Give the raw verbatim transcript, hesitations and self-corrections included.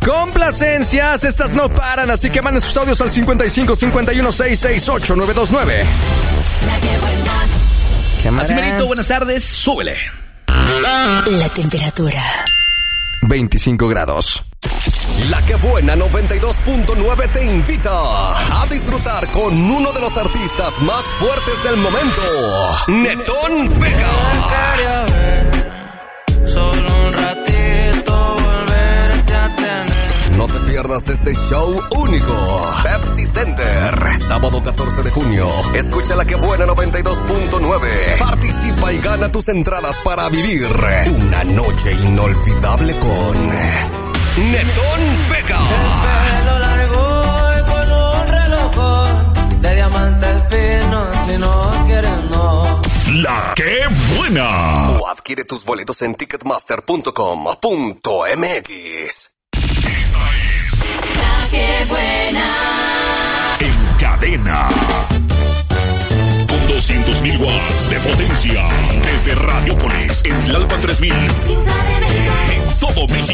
Complacencias, estas no paran, así que manden sus audios al cincuenta y cinco cincuenta y uno seiscientos sesenta y ocho nueve dos nueve. Así merito, buenas tardes, súbele. La temperatura. veinticinco grados. La que buena noventa y dos punto nueve te invita a disfrutar con uno de los artistas más fuertes del momento, Netón Vega. Solo un ratito volverte a tener. No te pierdas este show único. Pepsi Center, sábado catorce de junio. Escucha La que buena noventa y dos punto nueve. Participa y gana tus entradas para vivir una noche inolvidable con Netón Vega. El pelo largo y con un reloj de diamantes finos, si no quieres no. La que buena. O adquiere tus boletos en ticketmaster punto com punto m x. Esta es La que buena. En cadena. Con doscientos mil watts de potencia. Desde Radiopolis en Tlalpan tres mil. Ciudad de México. En todo México.